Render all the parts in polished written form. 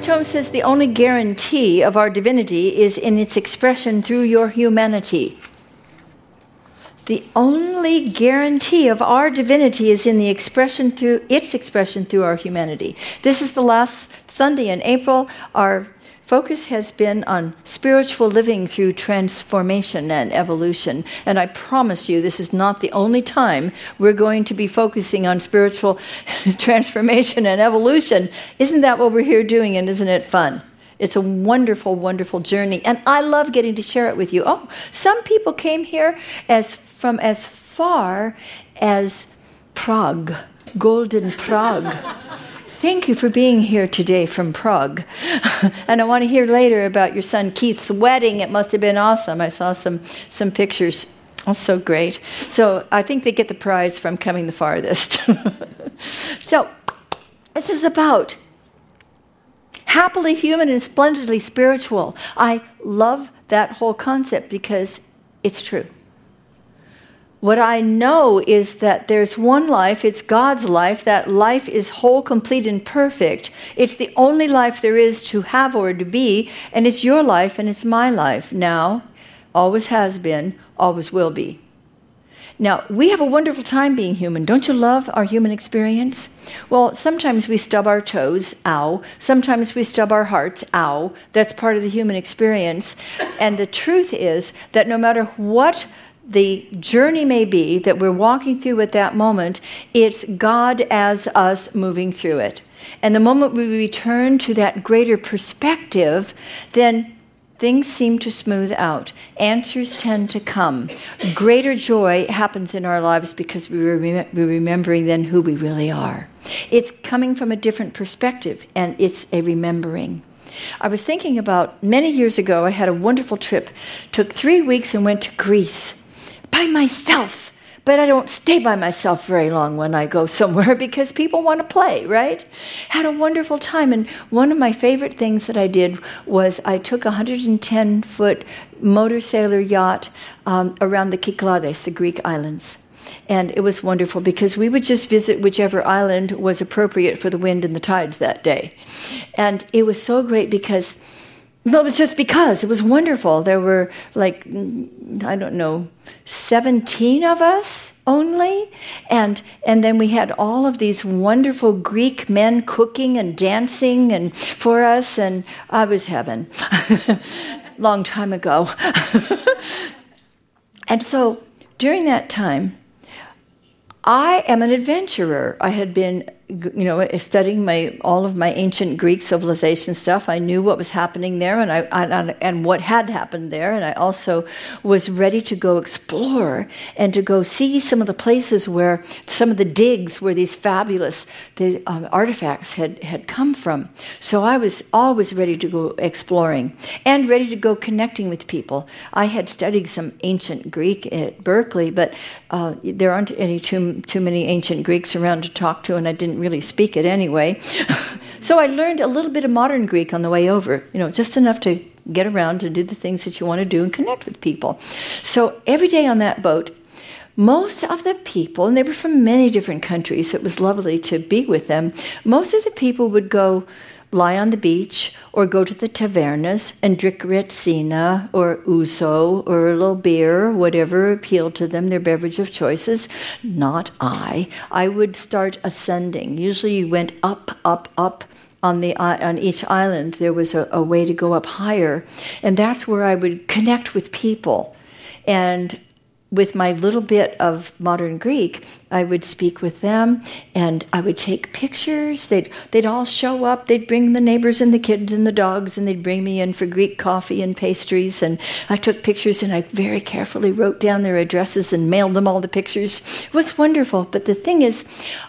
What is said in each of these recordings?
Tome says the only guarantee of our divinity is in its expression through your humanity. The only guarantee of our divinity is in its expression through our humanity. This is the last Sunday in April. Our focus has been on spiritual living through transformation and evolution. And I promise you, this is not the only time we're going to be focusing on spiritual transformation and evolution. Isn't that what we're here doing, and isn't it fun? It's a wonderful, wonderful journey, and I love getting to share it with you. Oh, some people came here from as far as Prague, Golden Prague. Thank you for being here today from Prague. And I want to hear later about your son Keith's wedding. It must have been awesome. I saw some pictures. Oh, so great. So I think they get the prize from coming the farthest. So this is about happily human and splendidly spiritual. I love that whole concept because it's true. What I know is that there's one life, it's God's life. That life is whole, complete, and perfect. It's the only life there is to have or to be, and it's your life and it's my life now, always has been, always will be. Now, we have a wonderful time being human. Don't you love our human experience? Well, sometimes we stub our toes, ow. Sometimes we stub our hearts, ow. That's part of the human experience. And the truth is that no matter what the journey may be that we're walking through at that moment, it's God as us moving through it. And the moment we return to that greater perspective, then things seem to smooth out. Answers tend to come. Greater joy happens in our lives because we're remembering then who we really are. It's coming from a different perspective, and it's a remembering. I was thinking about many years ago, I had a wonderful trip. Took 3 weeks and went to Greece by myself. But I don't stay by myself very long when I go somewhere because people want to play, right? Had a wonderful time. And one of my favorite things that I did was I took a 110-foot motor sailor yacht around the Kyklades, the Greek islands. And it was wonderful because we would just visit whichever island was appropriate for the wind and the tides that day. And it was so great because, well, it was just because. It was wonderful. There were 17 of us only. And then we had all of these wonderful Greek men cooking and dancing and for us. And I was heaven. Long time ago. And so during that time, I am an adventurer. I had been, studying all of my ancient Greek civilization stuff. I knew what was happening there, and what had happened there, and I also was ready to go explore and to go see some of the places where some of the digs where these fabulous artifacts had come from. So I was always ready to go exploring and ready to go connecting with people. I had studied some ancient Greek at Berkeley, but there aren't too many ancient Greeks around to talk to, and I didn't really speak it anyway. So I learned a little bit of modern Greek on the way over, just enough to get around and do the things that you want to do and connect with people. So every day on that boat, most of the people, and they were from many different countries, it was lovely to be with them, most of the people would go lie on the beach or go to the tavernas and drink retsina or ouzo or a little beer, whatever appealed to them, their beverage of choices. Not I. I would start ascending. Usually you went up, up, up. On each island, there was a way to go up higher. And that's where I would connect with people. And with my little bit of modern Greek, I would speak with them, and I would take pictures. They'd all show up. They'd bring the neighbors and the kids and the dogs, and they'd bring me in for Greek coffee and pastries. And I took pictures, and I very carefully wrote down their addresses and mailed them all the pictures. It was wonderful. But the thing is,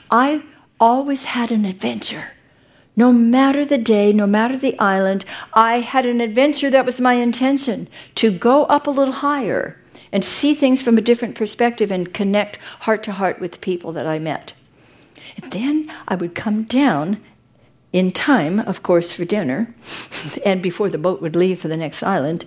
I always had an adventure. No matter the day, no matter the island, I had an adventure. That was my intention, to go up a little higher and see things from a different perspective and connect heart to heart with the people that I met. And then I would come down in time, of course, for dinner, and before the boat would leave for the next island.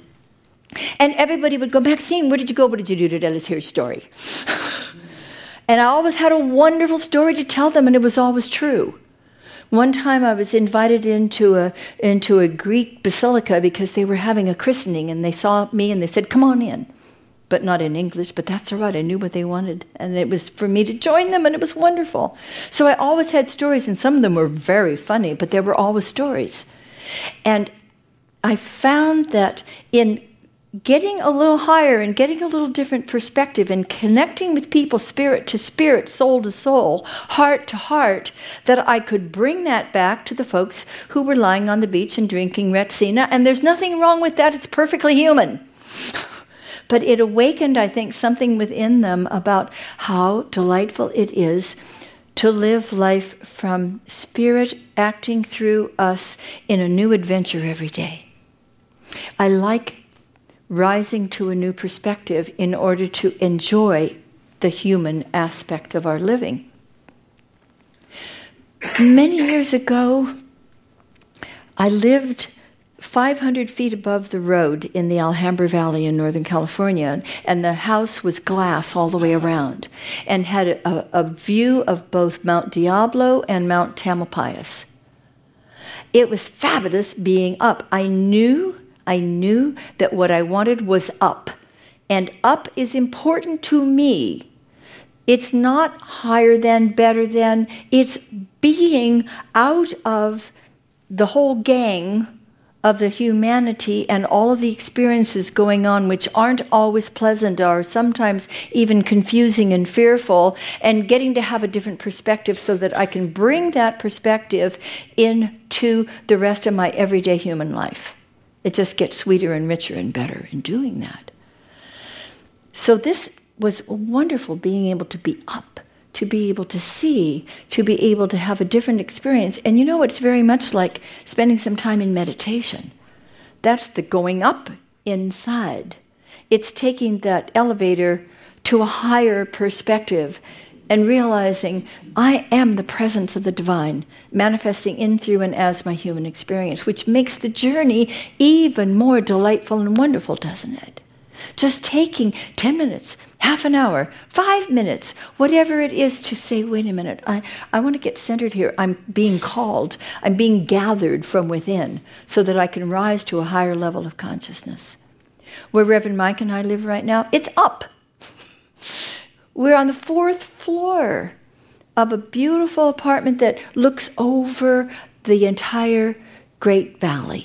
And everybody would go, Maxine, where did you go? What did you do today? Let's hear your story. And I always had a wonderful story to tell them, and it was always true. One time I was invited into a Greek basilica because they were having a christening, and they saw me and they said, "Come on in." But not in English, but that's all right. I knew what they wanted. And it was for me to join them, and it was wonderful. So I always had stories, and some of them were very funny, but there were always stories. And I found that in getting a little higher and getting a little different perspective and connecting with people spirit to spirit, soul to soul, heart to heart, that I could bring that back to the folks who were lying on the beach and drinking Retsina. And there's nothing wrong with that. It's perfectly human. But it awakened, I think, something within them about how delightful it is to live life from spirit acting through us in a new adventure every day. I like rising to a new perspective in order to enjoy the human aspect of our living. Many years ago, I lived 500 feet above the road in the Alhambra Valley in Northern California, and the house was glass all the way around and had a view of both Mount Diablo and Mount Tamalpais. It was fabulous being up. I knew that what I wanted was up, and up is important to me. It's not higher than, better than, it's being out of the whole gang of the humanity and all of the experiences going on, which aren't always pleasant, are sometimes even confusing and fearful, and getting to have a different perspective so that I can bring that perspective into the rest of my everyday human life. It just gets sweeter and richer and better in doing that. So this was wonderful, being able to be up, to be able to see, to be able to have a different experience. And you know, it's very much like spending some time in meditation. That's the going up inside. It's taking that elevator to a higher perspective and realizing I am the presence of the divine, manifesting in, through, and as my human experience, which makes the journey even more delightful and wonderful, doesn't it? Just taking 10 minutes, half an hour, 5 minutes, whatever it is, to say, wait a minute, I want to get centered here. I'm being called. I'm being gathered from within so that I can rise to a higher level of consciousness. Where Reverend Mike and I live right now, it's up. We're on the 4th floor of a beautiful apartment that looks over the entire Great Valley.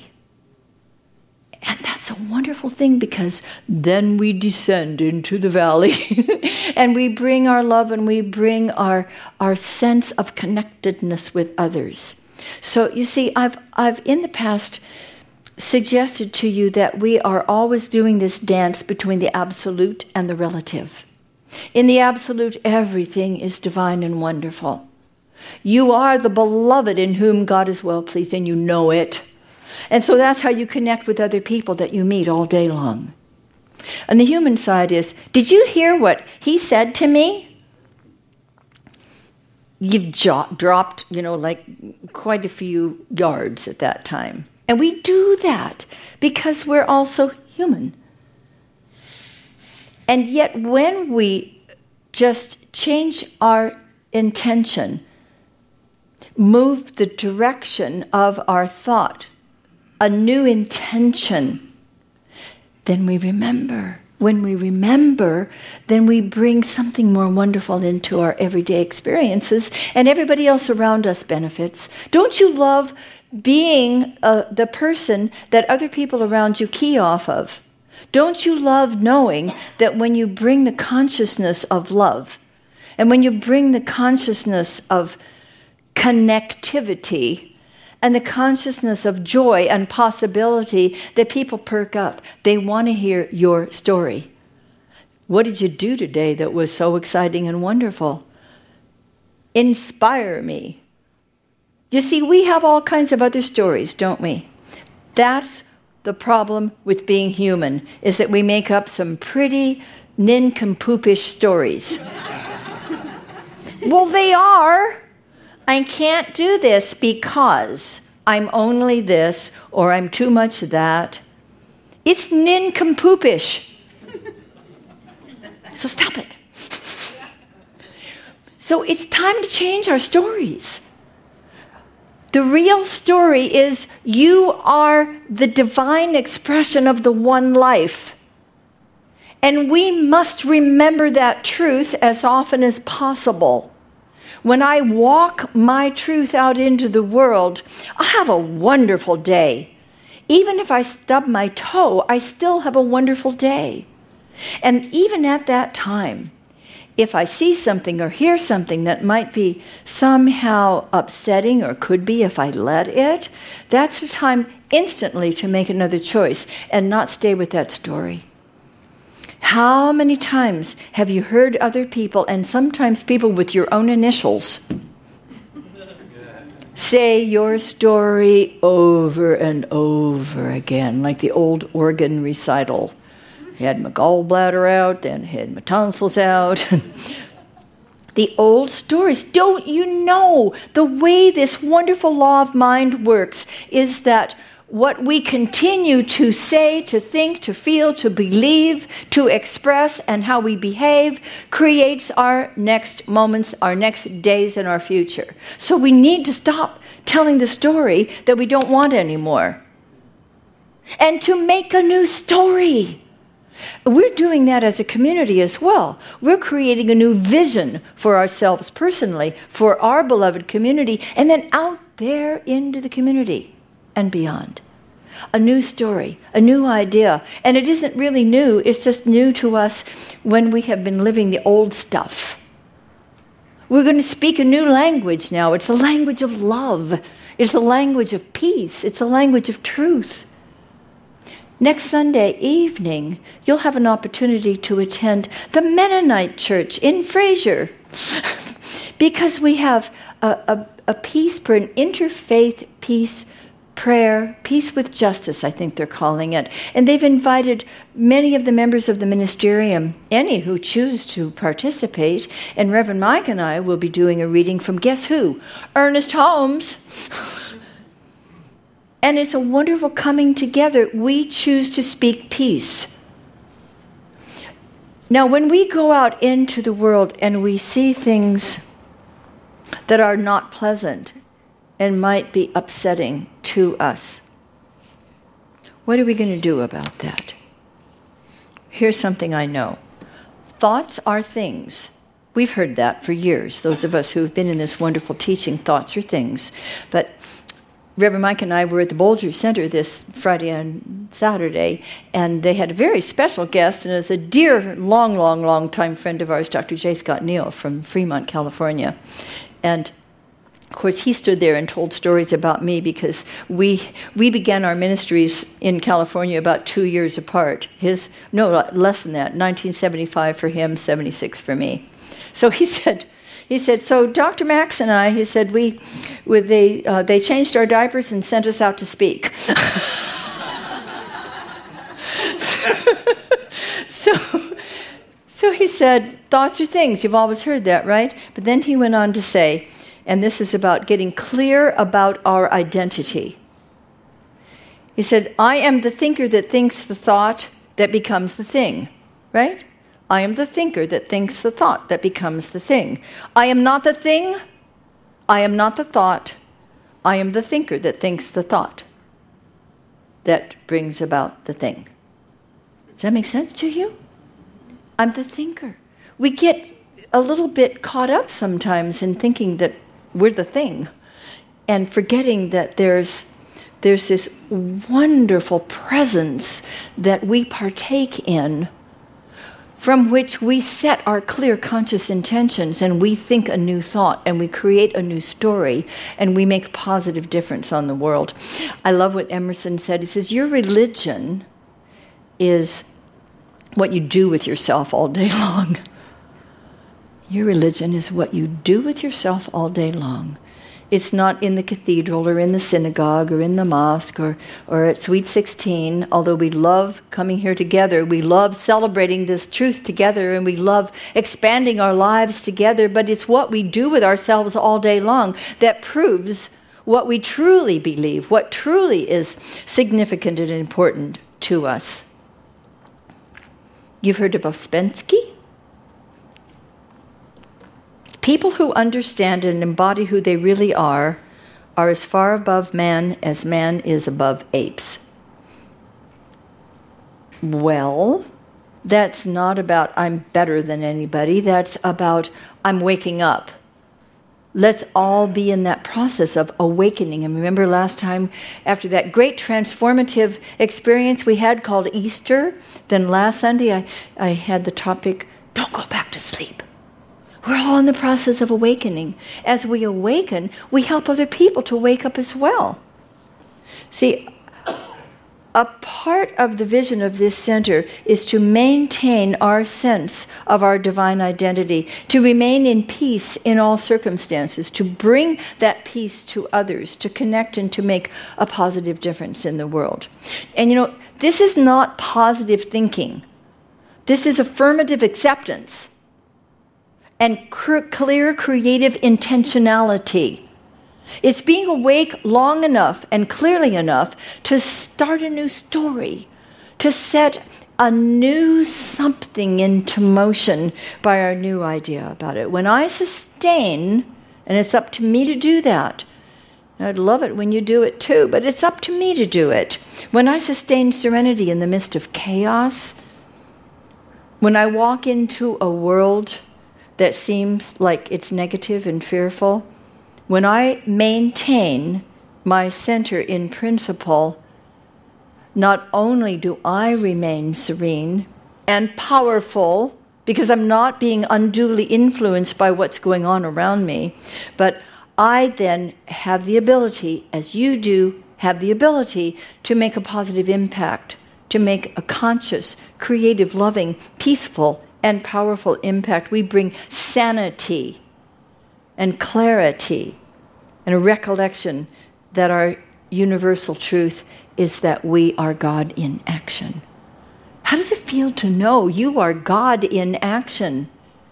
And that's a wonderful thing, because then we descend into the valley and we bring our love and we bring our sense of connectedness with others. So you see, I've in the past suggested to you that we are always doing this dance between the absolute and the relative. In the absolute, everything is divine and wonderful. You are the beloved in whom God is well pleased, and you know it. And so that's how you connect with other people that you meet all day long. And the human side is, did you hear what he said to me? You've dropped, like quite a few yards at that time. And we do that because we're also human. And yet when we just change our intention, move the direction of our thought, a new intention, then we remember. When we remember, then we bring something more wonderful into our everyday experiences, and everybody else around us benefits. Don't you love being the person that other people around you key off of? Don't you love knowing that when you bring the consciousness of love, and when you bring the consciousness of connectivity, and the consciousness of joy and possibility, that people perk up. They want to hear your story. What did you do today that was so exciting and wonderful? Inspire me. You see, we have all kinds of other stories, don't we? That's the problem with being human, is that we make up some pretty nincompoopish stories. Well, they are. I can't do this because I'm only this, or I'm too much that. It's nincompoopish. So stop it. So it's time to change our stories. The real story is you are the divine expression of the one life. And we must remember that truth as often as possible. When I walk my truth out into the world, I'll have a wonderful day. Even if I stub my toe, I still have a wonderful day. And even at that time, if I see something or hear something that might be somehow upsetting or could be if I let it, that's the time instantly to make another choice and not stay with that story. How many times have you heard other people, and sometimes people with your own initials, say your story over and over again, like the old organ recital? I had my gallbladder out, then had my tonsils out. The old stories. Don't you know the way this wonderful law of mind works is that what we continue to say, to think, to feel, to believe, to express, and how we behave creates our next moments, our next days, and our future. So we need to stop telling the story that we don't want anymore and to make a new story. We're doing that as a community as well. We're creating a new vision for ourselves personally, for our beloved community, and then out there into the community and beyond. A new story, a new idea. And it isn't really new, it's just new to us when we have been living the old stuff. We're going to speak a new language now. It's a language of love. It's a language of peace. It's a language of truth. Next Sunday evening, you'll have an opportunity to attend the Mennonite Church in Fraser because we have a peace prayer, an interfaith peace prayer, peace with justice, I think they're calling it. And they've invited many of the members of the ministerium, any who choose to participate, and Reverend Mike and I will be doing a reading from, guess who? Ernest Holmes. And it's a wonderful coming together. We choose to speak peace. Now, when we go out into the world and we see things that are not pleasant and might be upsetting to us, what are we going to do about that? Here's something I know. Thoughts are things. We've heard that for years. Those of us who have been in this wonderful teaching, thoughts are things. But Reverend Mike and I were at the Bolger Center this Friday and Saturday, and they had a very special guest, and it was a dear, long time friend of ours, Dr. J. Scott Neal from Fremont, California. And of course, he stood there and told stories about me because we began our ministries in California about 2 years apart. Less than that, 1975 for him, 76 for me. So he said, so Dr. Max and I, he said, they changed our diapers and sent us out to speak. So he said, thoughts are things. You've always heard that, right? But then he went on to say, and this is about getting clear about our identity. He said, I am the thinker that thinks the thought that becomes the thing, right? I am the thinker that thinks the thought that becomes the thing. I am not the thing. I am not the thought. I am the thinker that thinks the thought that brings about the thing. Does that make sense to you? I'm the thinker. We get a little bit caught up sometimes in thinking that we're the thing and forgetting that there's this wonderful presence that we partake in, from which we set our clear conscious intentions and we think a new thought and we create a new story and we make a positive difference on the world. I love what Emerson said. He says, your religion is what you do with yourself all day long. Your religion is what you do with yourself all day long. It's not in the cathedral or in the synagogue or in the mosque or at Sweet 16, although we love coming here together. We love celebrating this truth together and we love expanding our lives together, but it's what we do with ourselves all day long that proves what we truly believe, what truly is significant and important to us. You've heard of Ouspensky? People who understand and embody who they really are are as far above man as man is above apes. Well, that's not about I'm better than anybody. That's about I'm waking up. Let's all be in that process of awakening. And remember last time, after that great transformative experience we had called Easter, then last Sunday I had the topic, don't go back to sleep. We're all in the process of awakening. As we awaken, we help other people to wake up as well. See, a part of the vision of this center is to maintain our sense of our divine identity, to remain in peace in all circumstances, to bring that peace to others, to connect and to make a positive difference in the world. And you know, this is not positive thinking. This is affirmative acceptance and clear creative intentionality. It's being awake long enough and clearly enough to start a new story, to set a new something into motion by our new idea about it. When I sustain, and it's up to me to do that, I'd love it when you do it too, but it's up to me to do it. When I sustain serenity in the midst of chaos, when I walk into a world that seems like it's negative and fearful, when I maintain my center in principle, not only do I remain serene and powerful, because I'm not being unduly influenced by what's going on around me, but I then have the ability, as you do, have the ability to make a positive impact, to make a conscious, creative, loving, peaceful, and powerful impact. We bring sanity and clarity and a recollection that our universal truth is that we are God in action. How does it feel to know you are God in action?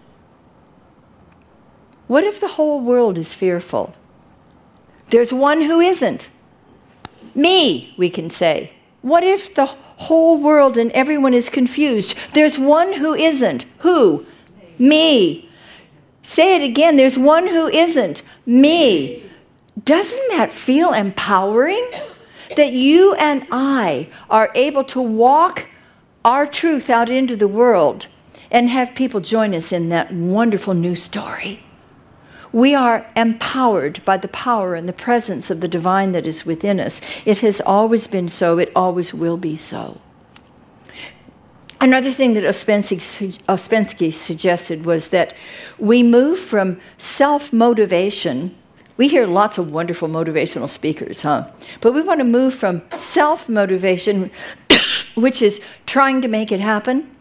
What if the whole world is fearful? There's one who isn't. Me, we can say. What if the whole world and everyone is confused? There's one who isn't. Who? Me. Say it again. There's one who isn't. Me. Doesn't that feel empowering? That you and I are able to walk our truth out into the world and have people join us in that wonderful new story. We are empowered by the power and the presence of the divine that is within us. It has always been so. It always will be so. Another thing that Ouspensky suggested was that we move from self-motivation. We hear lots of wonderful motivational speakers, but we want to move from self-motivation, which is trying to make it happen,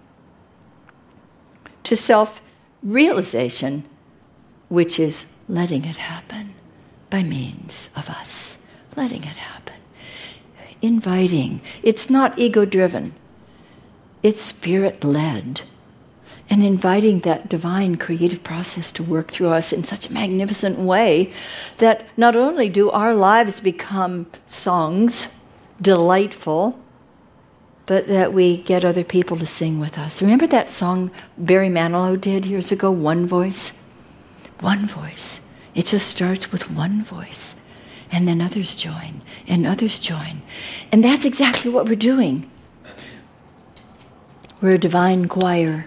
to self-realization, which is letting it happen by means of us. Letting it happen. Inviting. It's not ego-driven. It's spirit-led. And inviting that divine creative process to work through us in such a magnificent way that not only do our lives become songs, delightful, but that we get other people to sing with us. Remember that song Barry Manilow did years ago, One Voice? One voice. It just starts with one voice. And then others join, and others join. And that's exactly what we're doing. We're a divine choir.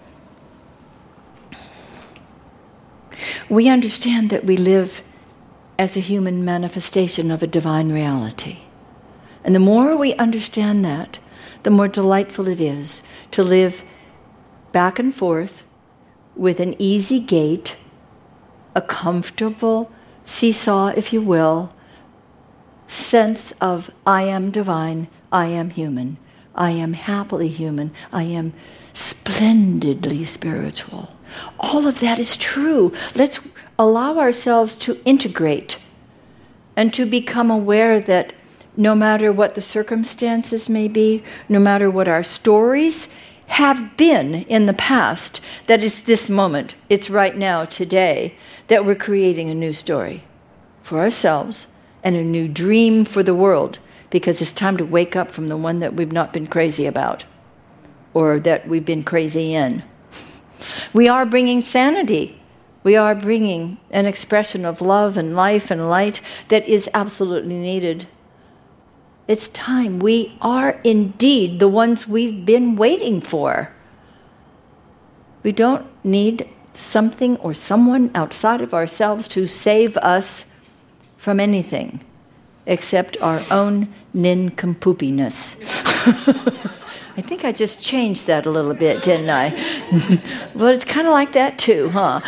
We understand that we live as a human manifestation of a divine reality. And the more we understand that, the more delightful it is to live back and forth with an easy gait, a comfortable seesaw, if you will, sense of I am divine, I am human, I am happily human, I am splendidly spiritual. All of that is true. Let's allow ourselves to integrate and to become aware that no matter what the circumstances may be, no matter what our stories have been in the past, that it's this moment, it's right now, today, that we're creating a new story for ourselves and a new dream for the world, because it's time to wake up from the one that we've not been crazy about or that we've been crazy in. We are bringing sanity We are bringing an expression of love and life and light that is absolutely needed. It's time. We are indeed the ones we've been waiting for. We don't need something or someone outside of ourselves to save us from anything except our own nincompoopiness. I think I just changed that a little bit, didn't I? Well, it's kind of like that too, huh?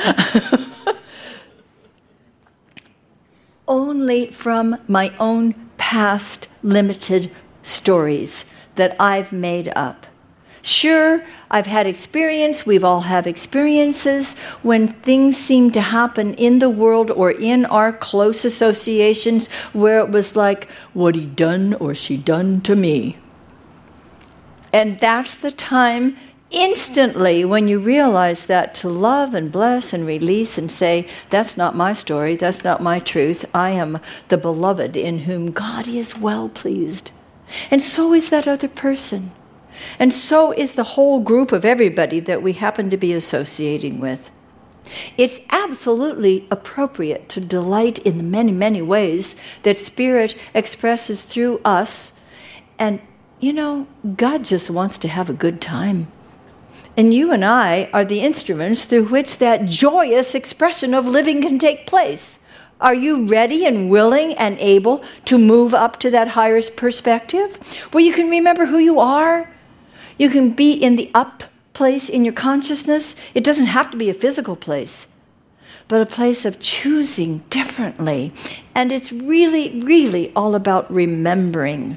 Only from my own past limited stories that I've made up. Sure, I've had experience, we've all had experiences when things seem to happen in the world or in our close associations where it was like, what he done or she done to me. And that's the time instantly when you realize that to love and bless and release and say, that's not my story, that's not my truth, I am the beloved in whom God is well pleased. And so is that other person. And so is the whole group of everybody that we happen to be associating with. It's absolutely appropriate to delight in the many, many ways that Spirit expresses through us. And, you know, God just wants to have a good time. And you and I are the instruments through which that joyous expression of living can take place. Are you ready and willing and able to move up to that higher perspective where you can remember who you are? You can be in the up place in your consciousness. It doesn't have to be a physical place, but a place of choosing differently. And it's really, really all about remembering.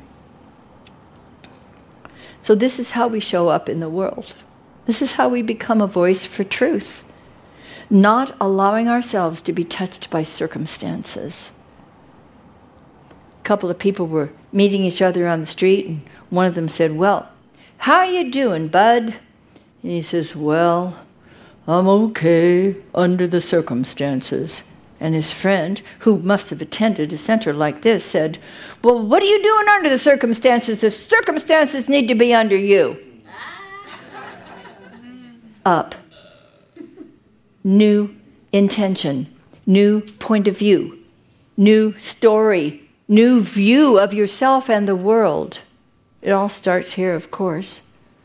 So this is how we show up in the world. This is how we become a voice for truth, not allowing ourselves to be touched by circumstances. A couple of people were meeting each other on the street, and one of them said, well, how are you doing, bud? And he says, well, I'm okay under the circumstances. And his friend, who must have attended a center like this, said, well, what are you doing under the circumstances? The circumstances need to be under you. Up. New intention, new point of view, new story, new view of yourself and the world. It all starts here, of course.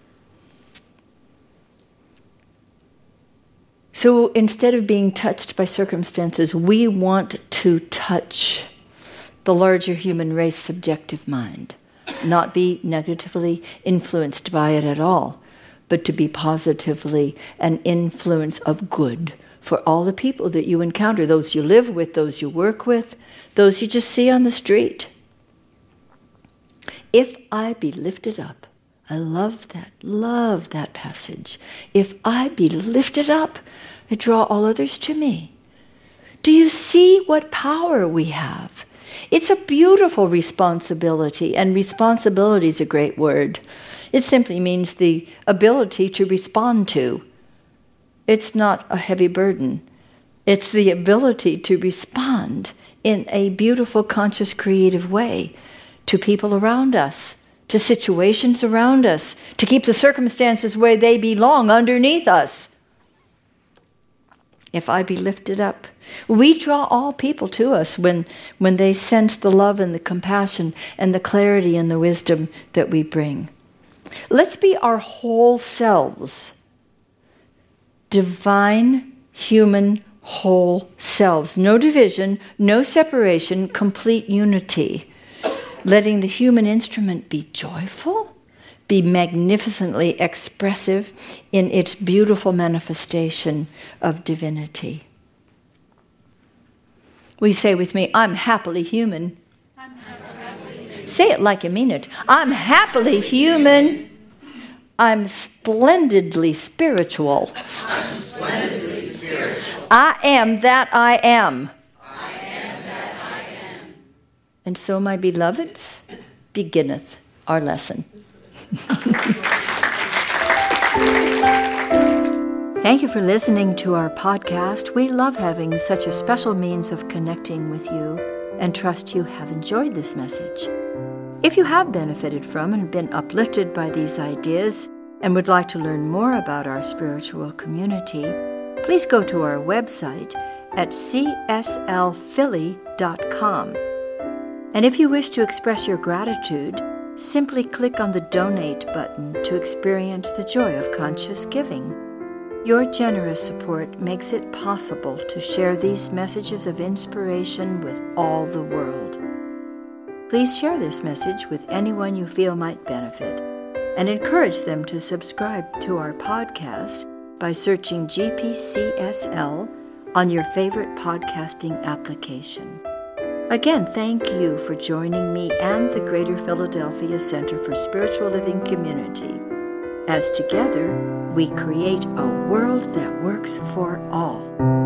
So instead of being touched by circumstances, we want to touch the larger human race subjective mind, not be negatively influenced by it at all, but to be positively an influence of good for all the people that you encounter, those you live with, those you work with, those you just see on the street. If I be lifted up, I love that passage. If I be lifted up, I draw all others to me. Do you see what power we have? It's a beautiful responsibility, and responsibility is a great word. It simply means the ability to respond to. It's not a heavy burden. It's the ability to respond in a beautiful, conscious, creative way to people around us, to situations around us, to keep the circumstances where they belong underneath us. If I be lifted up, we draw all people to us when they sense the love and the compassion and the clarity and the wisdom that we bring. Let's be our whole selves, divine, human, whole selves. No division, no separation, complete unity. Letting the human instrument be joyful, be magnificently expressive in its beautiful manifestation of divinity. Will you say with me, I'm happily human? I'm happily human. Say it like you mean it. I'm happily human. I'm splendidly spiritual. I'm splendidly spiritual. I am that I am. I am that I am. And so, my beloveds, beginneth our lesson. Thank you for listening to our podcast. We love having such a special means of connecting with you and trust you have enjoyed this message. If you have benefited from and been uplifted by these ideas and would like to learn more about our spiritual community, please go to our website at cslphilly.com. And if you wish to express your gratitude, simply click on the Donate button to experience the joy of conscious giving. Your generous support makes it possible to share these messages of inspiration with all the world. Please share this message with anyone you feel might benefit, and encourage them to subscribe to our podcast by searching GPCSL on your favorite podcasting application. Again, thank you for joining me and the Greater Philadelphia Center for Spiritual Living Community, as together we create a world that works for all.